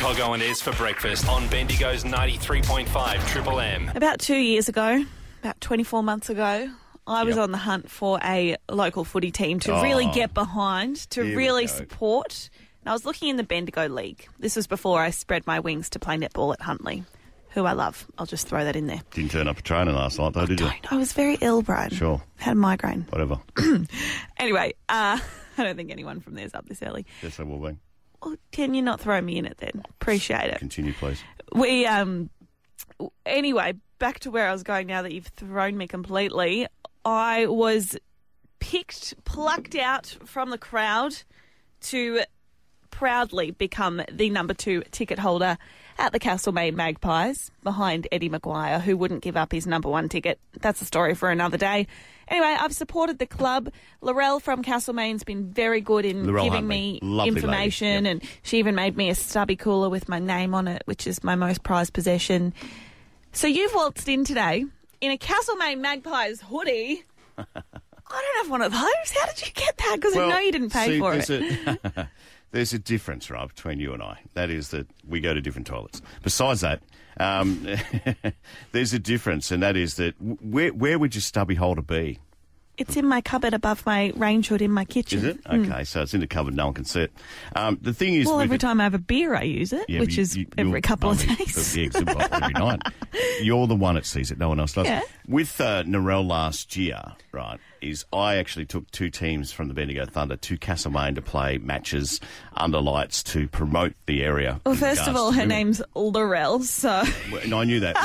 Coggo and Ez for breakfast on Bendigo's 93.5 Triple M. About 2 years ago, about 24 months ago, I was on the hunt for a local footy team to really get behind, to really support. And I was looking in the Bendigo League. This was before I spread my wings to play netball at Huntley, who I love. I'll just throw that in there. Didn't turn up for training last night, though, did you? I was very ill, Brian. Sure. Had a migraine. Whatever. Anyway, I don't think anyone from there's up this early. Yes, I will be. Well, can you not throw me in it then? Appreciate it. Continue, please. Anyway, back to where I was going now that you've thrown me completely. I was plucked out from the crowd to proudly become the number 2 ticket holder at the Castlemaine Magpies behind Eddie Maguire, who wouldn't give up his number 1 ticket. That's a story for another day. Anyway, I've supported the club. Laurel from Castlemaine's been very good in giving me information, and she even made me a stubby cooler with my name on it, which is my most prized possession. So you've waltzed in today in a Castlemaine Magpies hoodie. I don't have one of those. How did you get that? Because I know you didn't pay for it. There's a difference, right, between you and I. That is that we go to different toilets. Besides that, there's a difference, and that is that where would your stubby holder be? It's in my cupboard above my range hood in my kitchen. Is it? Okay, so it's in the cupboard, no one can see it. The thing is... Well, every time I have a beer, I use it, which is every couple of days. Yeah, it's a bottle every night. You're the one that sees it, no one else does. Yeah. With Narelle last year, right, I actually took 2 teams from the Bendigo Thunder to Castlemaine to play matches under lights to promote the area. Well, first of all, her name's Laurel, so... Well, and I knew that.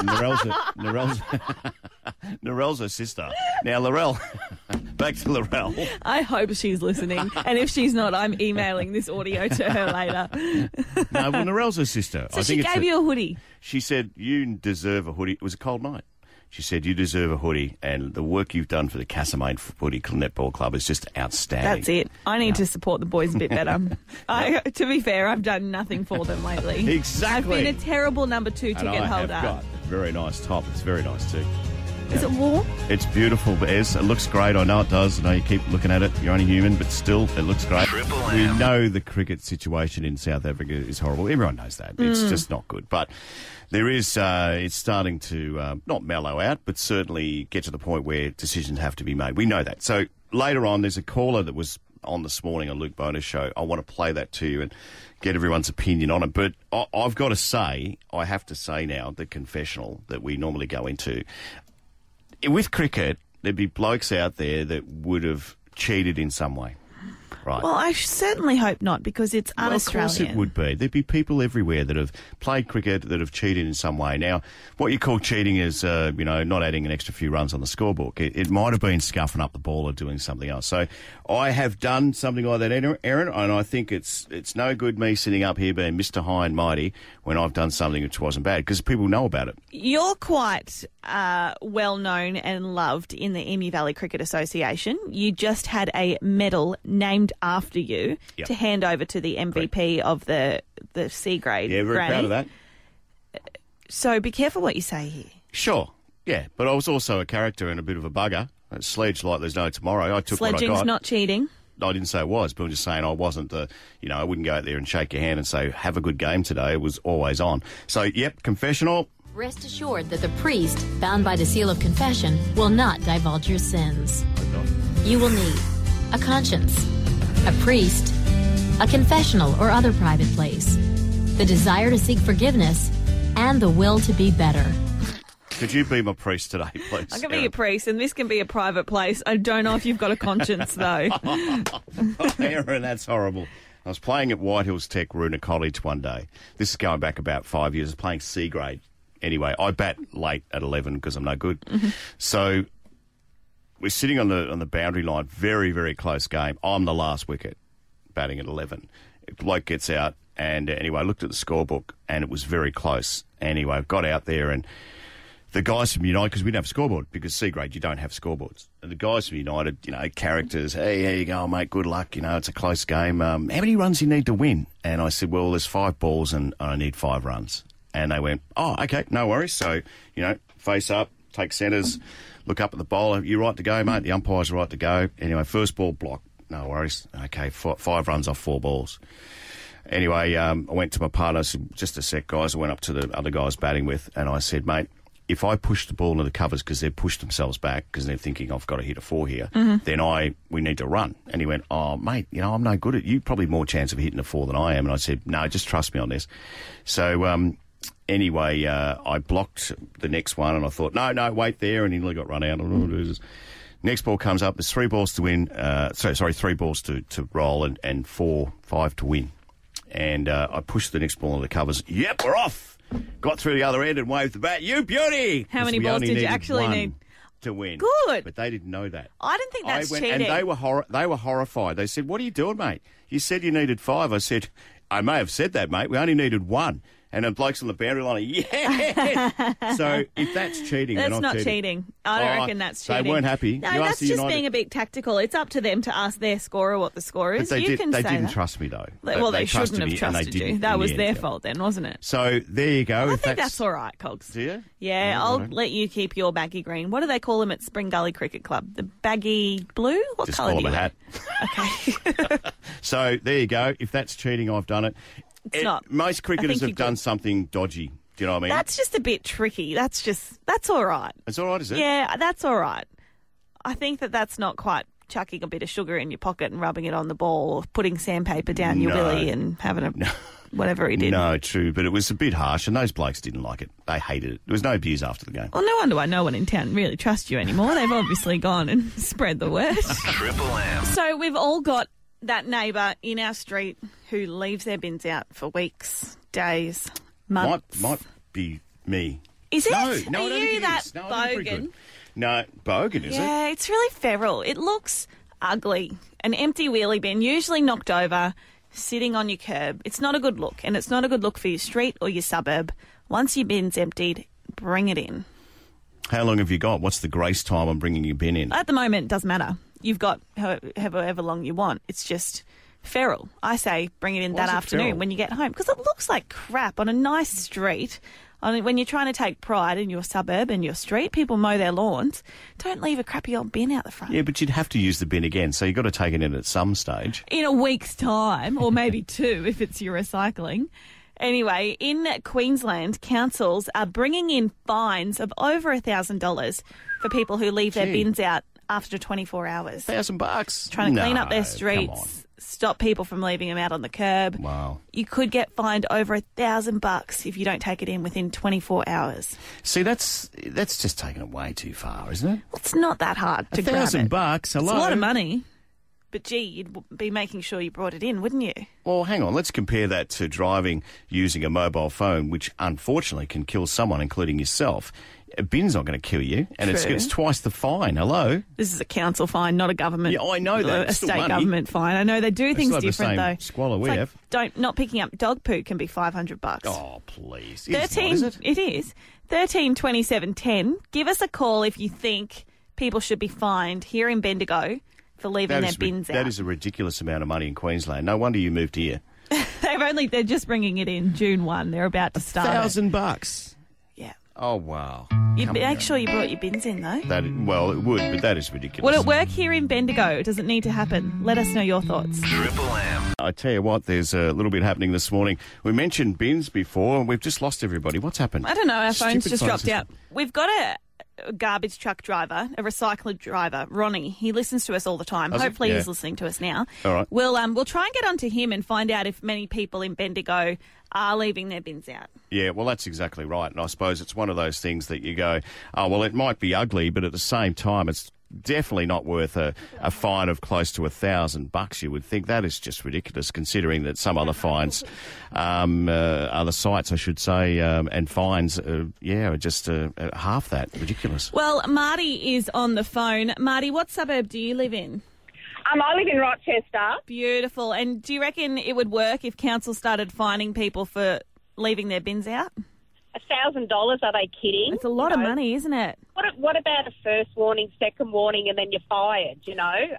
Narelle's her sister. Now, Laurel... Back to Laurel. I hope she's listening. And if she's not, I'm emailing this audio to her later. No, well, Narelle's her sister. So she gave you a hoodie. She said, you deserve a hoodie. It was a cold night. She said, you deserve a hoodie, and the work you've done for the Castlemaine Footy Netball Club is just outstanding. That's it. I need to support the boys a bit better. To be fair, I've done nothing for them lately. Exactly. I've been a terrible number 2 ticket holder. Have got a very nice top. It's very nice too. Is it warm? It's beautiful, Ez. It looks great. I know it does. I know you keep looking at it. You're only human, but still, it looks great. We know the cricket situation in South Africa is horrible. Everyone knows that. It's just not good. But there is, it's starting to not mellow out, but certainly get to the point where decisions have to be made. We know that. So later on, there's a caller that was on this morning on Luke Bona's show. I want to play that to you and get everyone's opinion on it. But I've got to say, I have to say now, the confessional that we normally go into, with cricket, there'd be blokes out there that would have cheated in some way. Right. Well, I certainly hope not, because it's un-Australian. Of course it would be. There'd be people everywhere that have played cricket that have cheated in some way. Now, what you call cheating is, not adding an extra few runs on the scorebook. It might have been scuffing up the ball or doing something else. So I have done something like that, Aaron, and I think it's no good me sitting up here being Mr. High and Mighty when I've done something which wasn't bad, because people know about it. You're quite well known and loved in the Emu Valley Cricket Association. You just had a medal named after you to hand over to the MVP of the C grade. Yeah, very proud of that. So be careful what you say here. Sure, yeah, but I was also a character and a bit of a bugger. Sledged like there's no tomorrow. I took Sledging's what I got. Not cheating. I didn't say it was, but I'm just saying I wasn't I wouldn't go out there and shake your hand and say, have a good game today. It was always on. So, yep, confessional. Rest assured that the priest, bound by the seal of confession, will not divulge your sins. You will need a conscience, a priest, a confessional or other private place, the desire to seek forgiveness, and the will to be better. Could you be my priest today, please? I can be your priest, and this can be a private place. I don't know if you've got a conscience, though. Aaron, that's horrible. I was playing at White Hills Tech Runa College one day. This is going back about 5 years. I was playing C grade. Anyway, I bat late at 11 because I'm no good. Mm-hmm. So we're sitting on the boundary line, very, very close game. I'm the last wicket, batting at 11. Bloke gets out, and anyway, I looked at the scorebook, and it was very close. Anyway, I got out there, and the guys from United, because we don't have a scoreboard, because C grade, you don't have scoreboards. And the guys from United, characters, hey, how you going, mate? Good luck. It's a close game. How many runs do you need to win? And I said, well, there's 5 balls, and I need 5 runs. And they went, oh, okay, no worries. So, face up, take centres, look up at the bowler. You right to go, mate? The umpire's right to go. Anyway, first ball block, no worries. Okay, 5 runs off 4 balls. Anyway, I went to my partner. I said, just a sec, guys. I went up to the other guys batting with, and I said, mate, if I push the ball into the covers because they've pushed themselves back because they're thinking I've got to hit a 4 here, then we need to run. And he went, oh, mate, I'm no good at you. Probably more chance of hitting a 4 than I am. And I said, no, just trust me on this. So anyway, I blocked the next one, and I thought, no, wait there, and he nearly got run out. Next ball comes up. There's 3 balls to win. 3 balls to roll and 5 to win. And I pushed the next ball into the covers. Yep, we're off. Got through the other end and waved the bat. You beauty! How many balls did you actually need to win? Good. But they didn't know that. I didn't think that's cheating. And they were horrified. They said, what are you doing, mate? You said you needed 5. I said, I may have said that, mate. We only needed 1. And the blokes on the boundary line are, yeah! So if that's cheating, that's they're not cheating. I don't reckon that's cheating. They weren't happy. No, that's just being a bit tactical. It's up to them to ask their scorer what the score is. But they didn't that. trust me, though. Well, they shouldn't have trusted you. That was their fault then, wasn't it? So there you go. I think that's all right, Cogs. Do you? Yeah, I'll let you keep your baggy green. What do they call them at Spring Gully Cricket Club? The baggy blue? What just colour call do you them a hat. Okay. So there you go. If that's cheating, I've done it. It's not. Most cricketers have done something dodgy. Do you know what I mean? That's just a bit tricky. That's all right. It's all right, is it? Yeah, that's all right. I think that's not quite chucking a bit of sugar in your pocket and rubbing it on the ball or putting sandpaper down your willy and having whatever he did. No, true, but it was a bit harsh, and those blokes didn't like it. They hated it. There was no abuse after the game. Well, no wonder why no one in town really trusts you anymore. They've obviously gone and spread the word. Triple M. So we've all got that neighbour in our street who leaves their bins out for weeks, days, months. Might be me. Is it? No, Are I don't you think that it is. No, I think it's pretty bogan? good. No, bogan, is it? Yeah, it's really feral. It looks ugly. An empty wheelie bin, usually knocked over, sitting on your curb. It's not a good look, and it's not a good look for your street or your suburb. Once your bin's emptied, bring it in. How long have you got? What's the grace time on bringing your bin in? At the moment, it doesn't matter. You've got however long you want. It's just feral. I say bring it in that afternoon feral? when you get home because it looks like crap on a nice street. When you're trying to take pride in your suburb and your street, people mow their lawns. Don't leave a crappy old bin out the front. Yeah, but you'd have to use the bin again, so you've got to take it in at some stage. In a week's time, or maybe 2 if it's your recycling. Anyway, in Queensland, councils are bringing in fines of over $1,000 for people who leave their bins out after 24 hours. $1,000? Trying to clean up their come on. streets, stop people from leaving them out on the curb. Wow. You could get fined over $1,000 if you don't take it in within 24 hours. See, that's just taking it way too far, isn't it? Well, it's not that hard to grab it. $1,000, hello. It's a lot of money. But, gee, you'd be making sure you brought it in, wouldn't you? Well, hang on. Let's compare that to driving using a mobile phone, which unfortunately can kill someone, including yourself. A bin's not going to kill you, and it's twice the fine. Hello? This is a council fine, not a government. Yeah, I know that. A It's still state money. government fine. I know they do things still have the different, same though. squalor we It's have. Not picking up dog poo can be $500. Oh, please. 13. Is it? It is 13 27 10. Give us a call if you think people should be fined here in Bendigo for leaving their bins out. That is a ridiculous amount of money in Queensland. No wonder you moved here. They're just bringing it in June 1. They're about to start. $1,000. Yeah. Oh, wow. You'd make sure you brought your bins in, though. Well, it would, but that is ridiculous. Would it work here in Bendigo? Does it need to happen? Let us know your thoughts. Triple M. I tell you what, there's a little bit happening this morning. We mentioned bins before, and we've just lost everybody. What's happened? I don't know. Our phone's Stupid just phone dropped system. out. We've got a garbage truck driver, a recycler driver, Ronnie. He listens to us all the time. Does he? Hopefully Yeah. he's listening to us now. All right. We'll try and get onto him and find out if many people in Bendigo are leaving their bins out. Yeah, well, that's exactly right. And I suppose it's one of those things that you go, oh, well, it might be ugly, but at the same time, it's definitely not worth a fine of close to $1,000. You would think that is just ridiculous, considering that some other fines, other sites, I should say, and fines, are just half that. Ridiculous. Well, Marty is on the phone. Marty, what suburb do you live in? I live in Rochester. Beautiful. And do you reckon it would work if council started fining people for leaving their bins out? $1,000, are they kidding? It's a lot of money, isn't it? What about a first warning, second warning, and then you're fired, $1,000?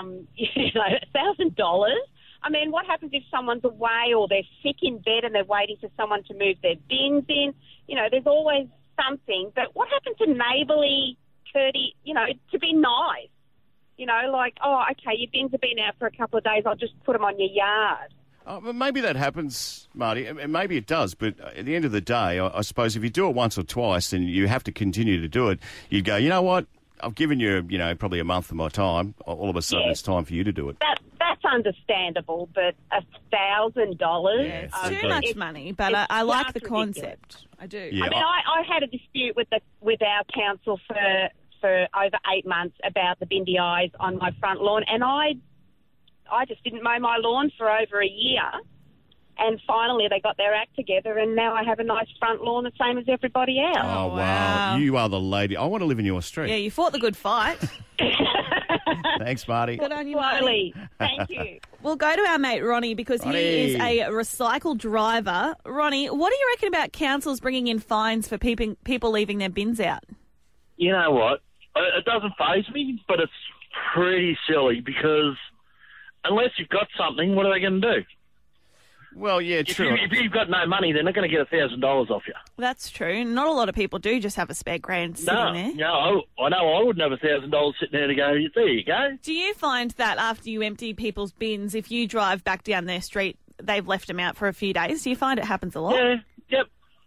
I mean, what happens if someone's away or they're sick in bed and they're waiting for someone to move their bins in? There's always something. But what happens to neighbourly courtesy, to be nice? Okay, your bins have been out for a couple of days, I'll just put them on your yard. Well, maybe that happens, Marty. And maybe it does, but at the end of the day, I suppose if you do it once or twice and you have to continue to do it, you'd go, you know what? I've given you, probably a month of my time. All of a sudden, it's time for you to do it. That's understandable, but $1,000. Yeah, It's too much money, but I like the concept. I do. Yeah, I mean, I had a dispute with our council for over 8 months about the Bindi Eyes on my front lawn, and I just didn't mow my lawn for over a year. And finally, they got their act together, and now I have a nice front lawn, the same as everybody else. Oh, wow. wow. You are the lady. I want to live in your street. Yeah, you fought the good fight. Thanks, Marty. Good on you, Marty. Slowly. Thank you. We'll go to our mate Ronnie because he is a recycle driver. Ronnie, what do you reckon about councils bringing in fines for people leaving their bins out? You know what? It doesn't faze me, but it's pretty silly because unless you've got something, what are they going to do? Well, yeah, true. If you've got no money, they're not going to get $1,000 off you. That's true. Not a lot of people do just have a spare grand sitting there. No, I know I wouldn't have $1,000 sitting there to go, there you go. Do you find that after you empty people's bins, if you drive back down their street, they've left them out for a few days? Do you find it happens a lot? Yeah,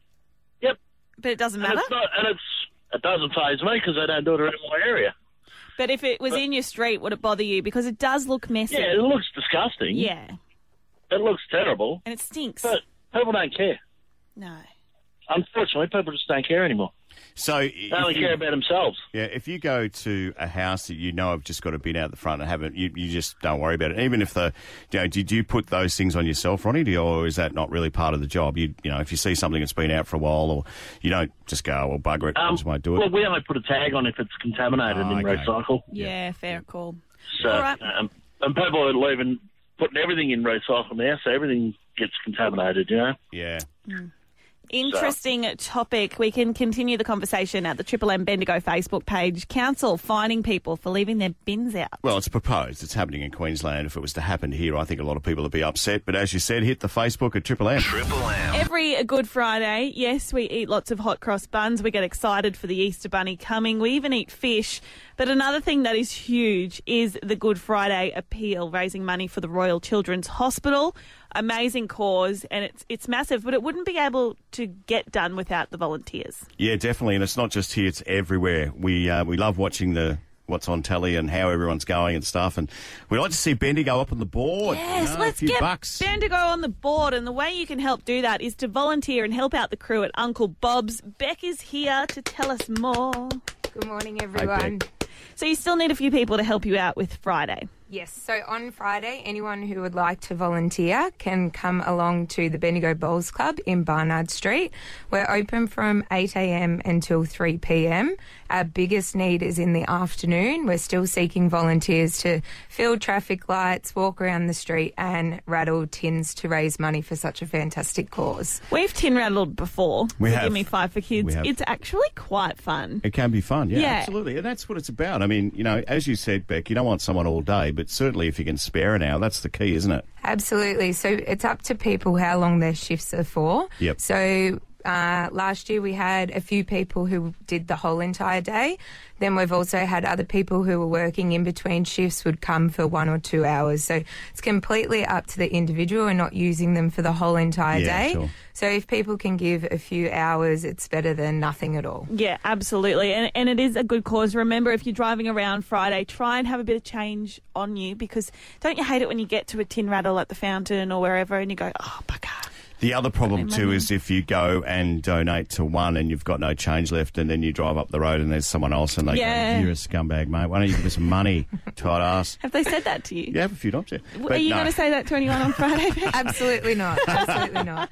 yep. But it doesn't And matter? it doesn't faze me because they don't do it around my area. But if it was in your street, would it bother you? Because it does look messy. Yeah, it looks disgusting. Yeah. It looks terrible. And it stinks. But people don't care. No. Unfortunately, people just don't care anymore. So They only care about themselves. Yeah, if you go to a house that you know have just got a bin out the front and haven't, you just don't worry about it. Even if did you put those things on yourself, Ronnie, or is that not really part of the job? If you see something that's been out for a while, or you don't just go, well, bugger it, I just won't do it. Well, we only put a tag on if it's contaminated in okay. recycle. Yeah, fair call. So, All right. and people are leaving, putting everything in recycle now, so everything gets contaminated, Yeah. Interesting topic. We can continue the conversation at the Triple M Bendigo Facebook page. Council fining people for leaving their bins out. Well, it's proposed. It's happening in Queensland. If it was to happen here, I think a lot of people would be upset. But as you said, hit the Facebook at Triple M. Triple M. Every Good Friday, yes, we eat lots of hot cross buns. We get excited for the Easter Bunny coming. We even eat fish. But another thing that is huge is the Good Friday appeal, raising money for the Royal Children's Hospital. Amazing cause, and it's massive, but it wouldn't be able to get done without the volunteers. Yeah, definitely. And it's not just here, it's everywhere. We love watching what's on telly and how everyone's going and stuff. And we'd like to see Bendigo up on the board. Yes, a let's few get bucks. Bendigo on the board. And the way you can help do that is to volunteer and help out the crew at Uncle Bob's. Beck is here to tell us more. Good morning, everyone. Beck. So you still need a few people to help you out with Friday. Yes, so on Friday, anyone who would like to volunteer can come along to the Bendigo Bowls Club in Barnard Street. We're open from 8 a.m. until 3 p.m. Our biggest need is in the afternoon. We're still seeking volunteers to fill traffic lights, walk around the street and rattle tins to raise money for such a fantastic cause. We've tin rattled before. We for have. Give Me Five for Kids. We have. It's actually quite fun. It can be fun, yeah, Yeah. absolutely. And that's what it's about. I mean, as you said, Beck, you don't want someone all day, but certainly if you can spare an hour, that's the key, isn't it? Absolutely. So it's up to people how long their shifts are for. Yep. So last year we had a few people who did the whole entire day. Then we've also had other people who were working in between shifts would come for 1 or 2 hours. So it's completely up to the individual and not using them for the whole entire day. Sure. So if people can give a few hours, it's better than nothing at all. Yeah, absolutely. And it is a good cause. Remember, if you're driving around Friday, try and have a bit of change on you, because don't you hate it when you get to a tin rattle at the fountain or wherever and you go, oh, bugger. The other problem too is if you go and donate to one and you've got no change left, and then you drive up the road and there's someone else and they go, "You're a scumbag, mate. Why don't you give us some money, tight ass?" Have they said that to you? You have a few times, yeah. Are you going to say that to anyone on Friday? Absolutely not. Absolutely not.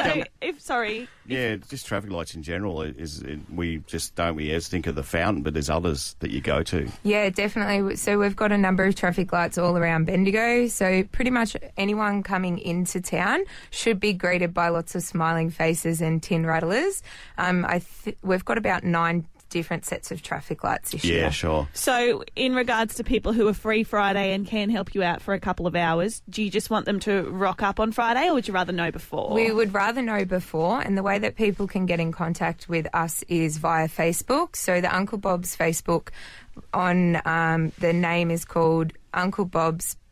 Yeah, just traffic lights in general we just think of the fountain, but there's others that you go to. Yeah, definitely. So we've got a number of traffic lights all around Bendigo. So pretty much anyone coming into town should be greeted by lots of smiling faces and tin rattlers. We've got about 9 different sets of traffic lights this year. Yeah, sure. So in regards to people who are free Friday and can help you out for a couple of hours, do you just want them to rock up on Friday, or would you rather know before? We would rather know before, and the way that people can get in contact with us is via Facebook. So the Uncle Bob's Facebook the name is called Uncle Bob's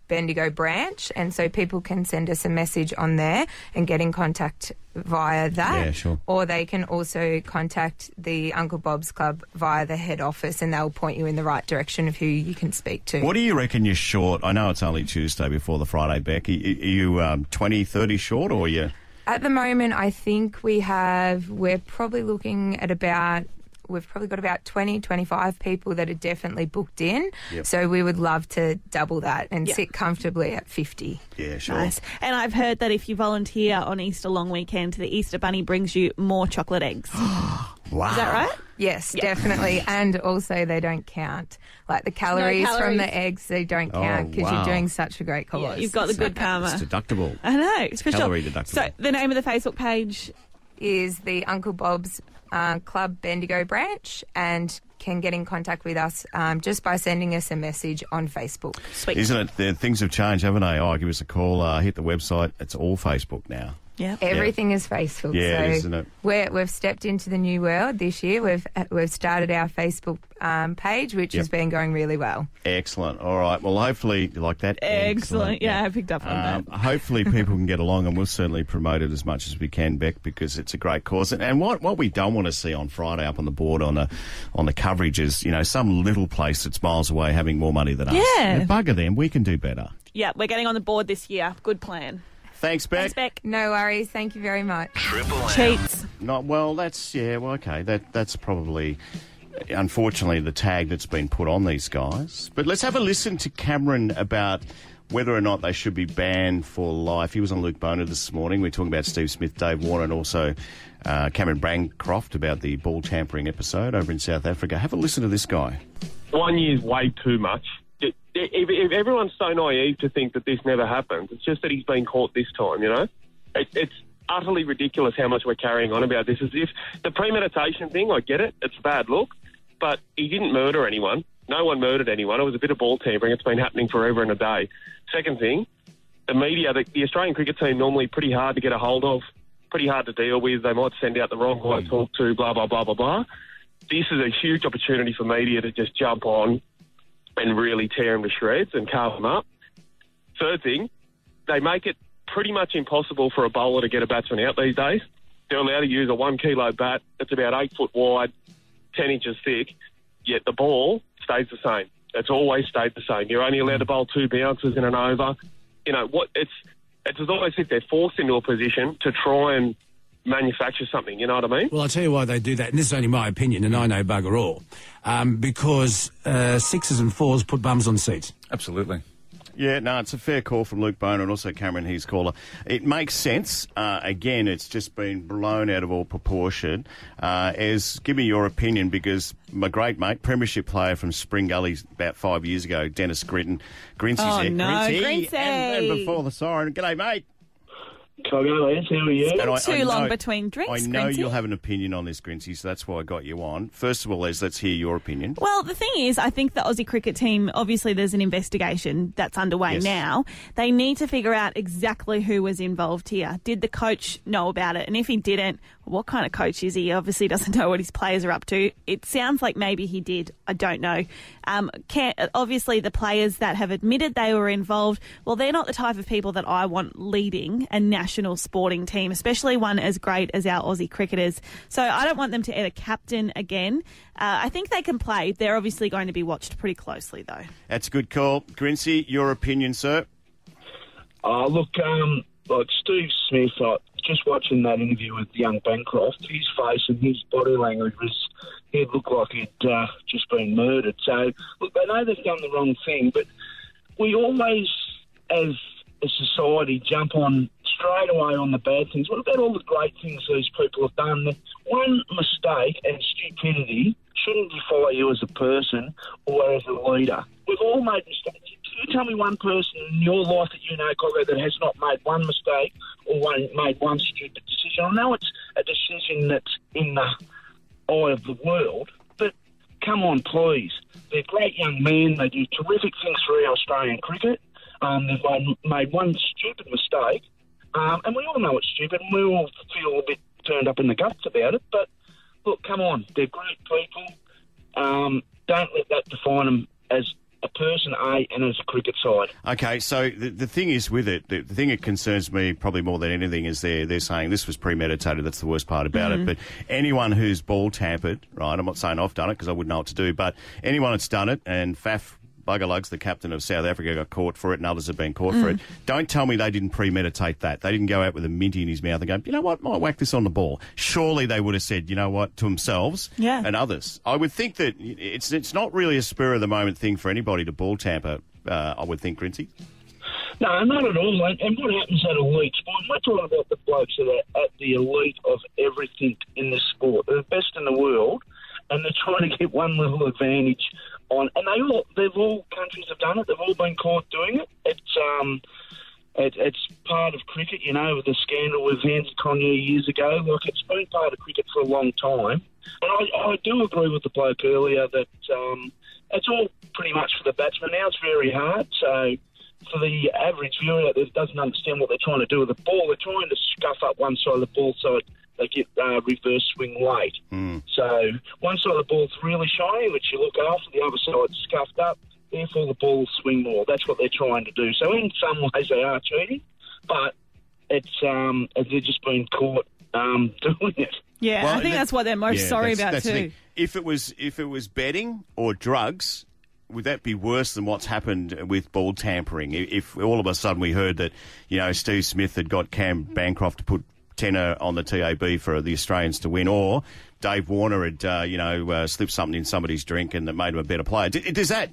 Bendigo branch, and so people can send us a message on there and get in contact via that. Yeah, sure. Or they can also contact the Uncle Bob's Club via the head office, and they'll point you in the right direction of who you can speak to. What do you reckon you're short? I know it's only Tuesday before the Friday, Beck. Are you 20, 30 short, or are you... At the moment, I think we're probably looking at we've probably got about 20, 25 people that are definitely booked in. Yep. So we would love to double that and sit comfortably at 50. Yeah, sure. Nice. And I've heard that if you volunteer on Easter long weekend, the Easter Bunny brings you more chocolate eggs. Wow. Is that right? Yes, definitely. And also they don't count. Like the calories from calories. the eggs, they don't count because wow. you're doing such a great cause. Yeah, you've got the good karma. It's deductible. I know. It's for calorie sure. deductible. So the name of the Facebook page... is the Uncle Bob's Club Bendigo branch, and can get in contact with us just by sending us a message on Facebook. Sweet. Isn't it? Things have changed, haven't they? Oh, give us a call, hit the website. It's all Facebook now. Yeah. Everything is Facebook. Yeah, so isn't it? We've stepped into the new world this year. We've started our Facebook page, which has been going really well. Excellent. All right. Well, hopefully you like that. Excellent. Yeah, I picked up on that. Hopefully people can get along, and we'll certainly promote it as much as we can, Beck, because it's a great cause. And what we don't want to see on Friday up on the board on the coverage is, some little place that's miles away having more money than us. Yeah. Bugger them. We can do better. Yeah, we're getting on the board this year. Good plan. Thanks, Beck. Thanks, Beck. No worries. Thank you very much. Triple M. Cheats. Okay. That's probably, unfortunately, the tag that's been put on these guys. But let's have a listen to Cameron about whether or not they should be banned for life. He was on Luke Boner this morning. We're talking about Steve Smith, Dave Warner, and also Cameron Bancroft about the ball tampering episode over in South Africa. Have a listen to this guy. 1 year's way too much. If everyone's so naive to think that this never happens, it's just that he's been caught this time, It's utterly ridiculous how much we're carrying on about this. As if the premeditation thing, I get it, it's a bad look, but he didn't murder anyone. No one murdered anyone. It was a bit of ball tampering. It's been happening forever and a day. Second thing, the media, the Australian cricket team, normally pretty hard to get a hold of, pretty hard to deal with. They might send out the wrong guy to talk to, blah, blah, blah, blah, blah. This is a huge opportunity for media to just jump on and really tear them to shreds and carve them up. Third thing, they make it pretty much impossible for a bowler to get a batsman out these days. They're allowed to use a 1 kilo bat that's about 8 foot wide, 10 inches thick, yet the ball stays the same. It's always stayed the same. You're only allowed to bowl 2 bounces in an over. It's as always if they're forced into a position to try and manufacture something, you know what I mean? Well, I'll tell you why they do that, and this is only my opinion, and I know bugger all, because 6s and 4s put bums on seats. Absolutely. Yeah, no, it's a fair call from Luke Boner and also Cameron, his caller. It makes sense. Again, it's just been blown out of all proportion. Give me your opinion, because my great mate, premiership player from Spring Gully about 5 years ago, Dennis Grincy's there. No, Grincy. And before the siren. G'day, mate. How are you? And Too long between drinks, I know Grincy. you'll have an opinion on this, Grincy, so that's why I got you on. First of all, let's hear your opinion. Well, the thing is, I think the Aussie cricket team, obviously there's an investigation that's underway now. They need to figure out exactly who was involved here. Did the coach know about it? And if he didn't, what kind of coach is he? He obviously doesn't know what his players are up to. It sounds like maybe he did. I don't know. Obviously, the players that have admitted they were involved, well, they're not the type of people that I want leading a national sporting team, especially one as great as our Aussie cricketers. So I don't want them to ever captain again. I think they can play. They're obviously going to be watched pretty closely, though. That's a good call. Grincy, your opinion, sir? Look, like Steve Smith, just watching that interview with young Bancroft, his face and his body language he'd look like he'd just been murdered. So, look, they know they've done the wrong thing, but we always, as a society, jump on straight away on the bad things. What about all the great things these people have done? One mistake and stupidity shouldn't defy you as a person or as a leader. We've all made mistakes. Can you tell me one person in your life that you know, Coggo, that has not made one mistake or made one stupid decision? I know it's a decision that's in the eye of the world, but come on, please. They're great young men. They do terrific things for our Australian cricket. They've made one stupid mistake, and we all know it's stupid, and we all feel a bit turned up in the guts about it. But, look, come on. They're great people. Don't let that define them as a person A and as a cricket side. Okay, so the thing is with it, the thing that concerns me probably more than anything is they're saying this was premeditated. That's the worst part about it. But anyone who's ball tampered, right, I'm not saying I've done it because I wouldn't know what to do, but anyone that's done it, and Faf Buggerlugs, the captain of South Africa, got caught for it and others have been caught for it. Don't tell me they didn't premeditate that. They didn't go out with a minty in his mouth and go, you know what, might whack this on the ball. Surely they would have said, you know what, to themselves and others. I would think that it's not really a spur-of-the-moment thing for anybody to ball tamper, I would think, Grinty. No, not at all. And what happens at elite sport, we're talking about the blokes that are at the elite of everything in this sport. They're the best in the world, and they're trying to get one little advantage on. And countries have done it. They've all been caught doing it. It's part of cricket, you know, with the scandal with Andy Conyer years ago. Look, it's been part of cricket for a long time. And I do agree with the bloke earlier that it's all pretty much for the batsman. Now it's very hard, so for the average viewer that doesn't understand what they're trying to do with the ball, they're trying to scuff up one side of the ball so they get reverse swing late. So one side of the ball's really shiny, which you look after, the other side's scuffed up, therefore the ball will swing more. That's what they're trying to do. So in some ways they are cheating, but it's they're just being caught doing it. Yeah, Well, I think that's what they're most sorry about that's the too. thing. If it was betting or drugs, would that be worse than what's happened with ball tampering? If all of a sudden we heard that, you know, Steve Smith had got Cam Bancroft to put tenner on the TAB for the Australians to win, or Dave Warner had, slipped something in somebody's drink and that made him a better player. Would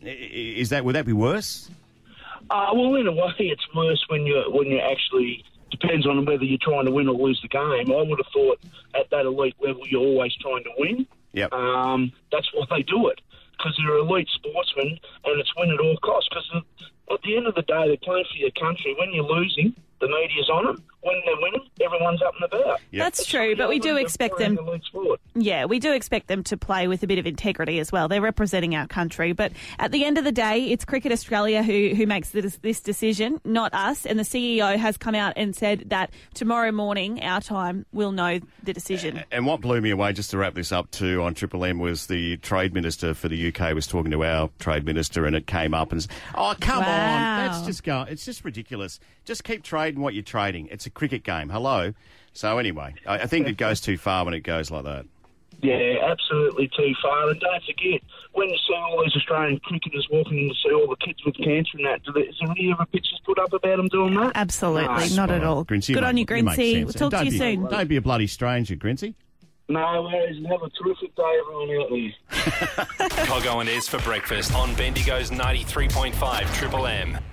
that be worse? Well, in a way, it's worse when you actually. Depends on whether you're trying to win or lose the game. I would have thought at that elite level you're always trying to win. Yep. That's why they do it, because they're elite sportsmen and it's win at all costs. Because at the end of the day, they're playing for your country. When you're losing, the media's on them. When they're winning, everyone's up and about. Yep. That's true, but we do expect them. Yeah, we do expect them to play with a bit of integrity as well. They're representing our country, but at the end of the day, it's Cricket Australia who makes this decision, not us. And the CEO has come out and said that tomorrow morning, our time, we'll know the decision. And what blew me away, just to wrap this up too, on Triple M was the Trade Minister for the UK was talking to our Trade Minister, and it came up and said, "Oh, come on, let's just go. It's just ridiculous. Just keep trading what you're trading. It's a cricket game. Hello." So anyway, I think it goes too far when it goes like that. Yeah, absolutely too far. And don't forget, when you see all these Australian cricketers walking in to see all the kids with cancer and that, is there any ever pictures put up about them doing that? Absolutely, not at all. Grincy, Good on you, Grincy. We'll talk to you soon. Don't be a bloody stranger, Grincy. No worries, and have a terrific day, everyone out there. Coggo and Ez for breakfast on Bendigo's 93.5 Triple M.